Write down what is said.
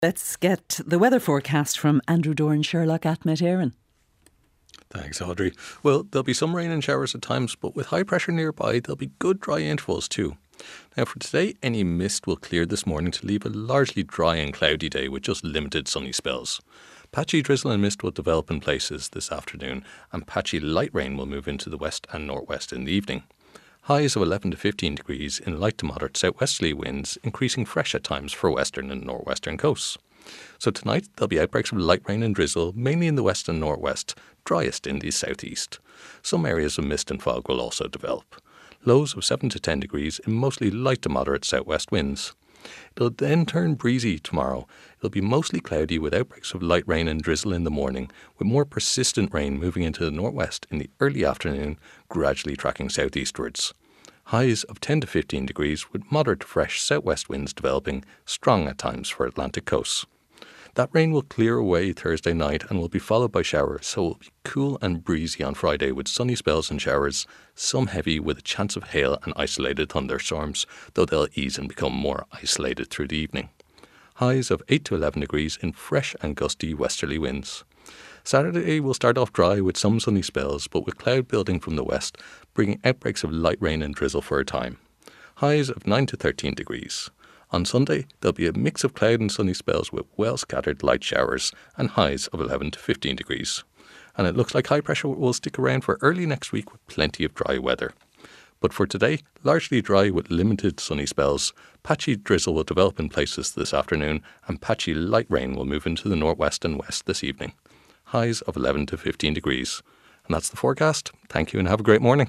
Let's get the weather forecast from Andrew Doran Sherlock at Met Éireann. Thanks, Audrey. Well, there'll be some rain and showers at times, but with high pressure nearby, there'll be good dry intervals too. Now for today, any mist will clear this morning to leave a largely dry and cloudy day with just limited sunny spells. Patchy drizzle and mist will develop in places this afternoon, and patchy light rain will move into the west and northwest in the evening. Highs of 11 to 15 degrees in light to moderate southwesterly winds, increasing fresh at times for western and northwestern coasts. So tonight there'll be outbreaks of light rain and drizzle, mainly in the west and northwest, driest in the southeast. Some areas of mist and fog will also develop. Lows of 7 to 10 degrees in mostly light to moderate southwest winds. It'll then turn breezy tomorrow. It'll be mostly cloudy with outbreaks of light rain and drizzle in the morning, with more persistent rain moving into the northwest in the early afternoon, gradually tracking southeastwards. Highs of 10 to 15 degrees with moderate to fresh southwest winds developing, strong at times for Atlantic coasts. That rain will clear away Thursday night and will be followed by showers, so it will be cool and breezy on Friday with sunny spells and showers, some heavy with a chance of hail and isolated thunderstorms, though they'll ease and become more isolated through the evening. Highs of 8 to 11 degrees in fresh and gusty westerly winds. Saturday will start off dry with some sunny spells, but with cloud building from the west, bringing outbreaks of light rain and drizzle for a time. Highs of 9 to 13 degrees. On Sunday, there'll be a mix of cloud and sunny spells with well-scattered light showers and highs of 11 to 15 degrees. And it looks like high pressure will stick around for early next week with plenty of dry weather. But for today, largely dry with limited sunny spells. Patchy drizzle will develop in places this afternoon, and patchy light rain will move into the northwest and west this evening. Highs of 11 to 15 degrees. And that's the forecast. Thank you and have a great morning.